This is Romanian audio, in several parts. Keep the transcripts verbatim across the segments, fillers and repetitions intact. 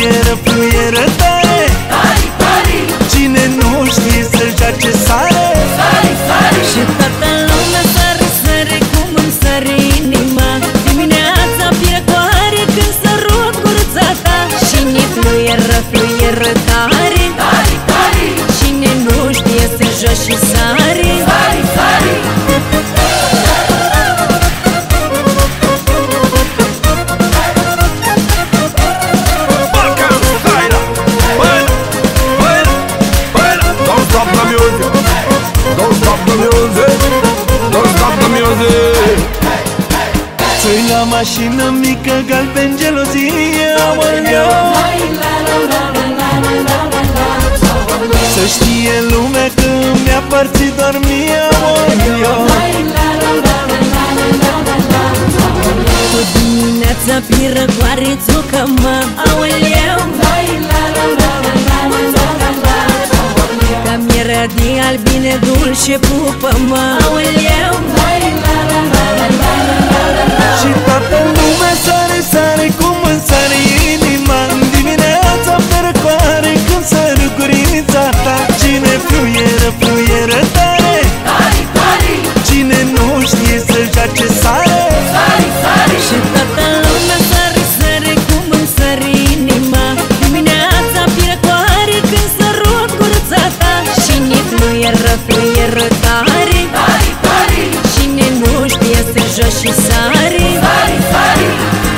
fluieră, fluieră tare. Tari, tari, Cine nu știe să joace sare. tari, tari. Și toată lumea sare, sare cum îmi sare inima. Dimineața pierdcoare când sărut gurța ta. Cine fluieră, fluieră tare. Tari, tari, Cine nu știe să joace sare. tari, tari. Stop the music, don't stop the music, don't stop the music. Ți-i la mașină mică, galben gelozie, aoleu. Să știe lumea că mi-a părțit doar mie, aoleu. Cu dimineața pirăcoare țucă-mă, aoleu. Ca mierea de albine dulce pupă-mă, aoleu. Și toată lumea sare, sare cum îmi sare inima. În dimineața percoare când sărut gurița ta. Cine fluieră, fluieră tare. Tari, tari, Cine nu știe să joace sare. tari, tari. Și toată lumea sare, sare cum îmi sare inima. Dimineața pirăcoare când sărut gurța ta. Cine fluieră, fluieră tare. Tari, tari, Cine nu știe să joace sare. tari, tari.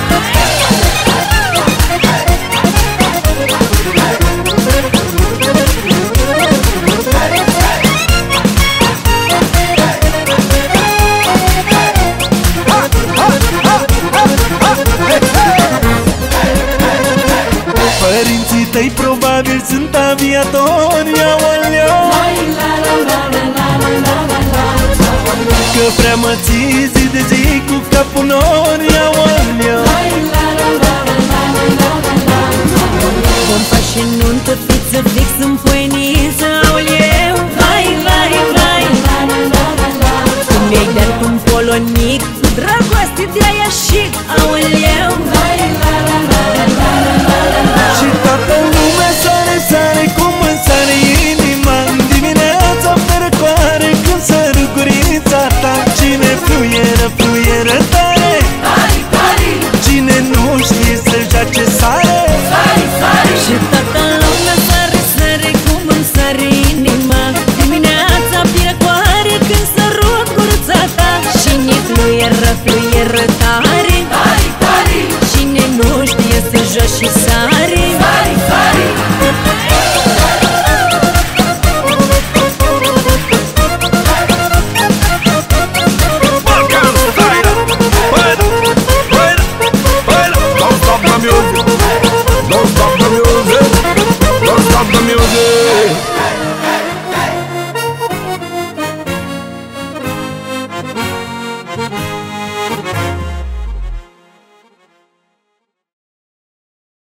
Părinții tăi probabil sunt aviatori, aoleu. Că prea mă ții zi de zi cu capul nori, aoleu. Vom pași în nuntă, fiță fix în